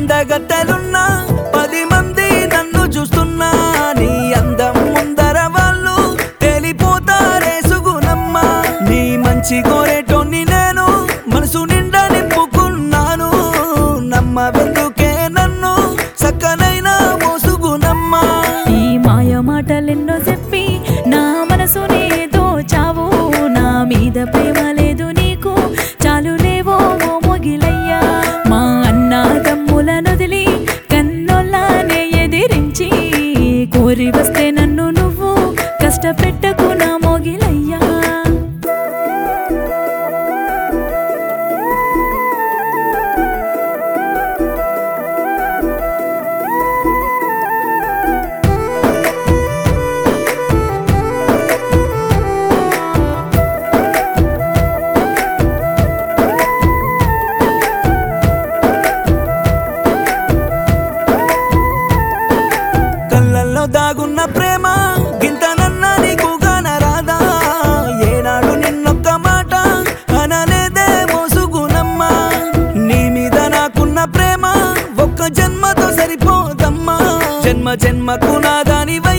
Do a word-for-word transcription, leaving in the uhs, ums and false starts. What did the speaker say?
అందగత్తెలున్నా పది మంది నన్ను చూస్తున్నా నీ అందం ముందర వాళ్ళు తేలిపోతారే సుగుణమ్మ నీ మంచి కోరేటోన్ని నేను మనసు నిండా నింపుకున్నాను నమ్మవెందుకే నన్ను సక్కనైన ఓ సుగుణమ్మ ఈ మాయ మాటలెన్నో చెప్పి నా మనసుని దోచావు నా మీద ప్రేమ లేదు నీకు చాలు లేవో ఓ మొగిలయ్యా మా అన్న తమ్ముల నొదిలి కన్నోళ్ళనే ఎదిరించి కోరి వస్తే నన్ను నువ్వు కష్టపెట్టకు నా మొగిలయ్యా కళ్ళల్లో దాగున్న ప్రేమ గింతనన్నా నీకు గానరాదా ఏనాడు నిన్నొక్క మాట అనలేదే మోసుగునమ్మ నీ మీద నాకున్న ప్రేమ ఒక్క జన్మతో సరిపోదమ్మా జన్మ జన్మకు నాదానివై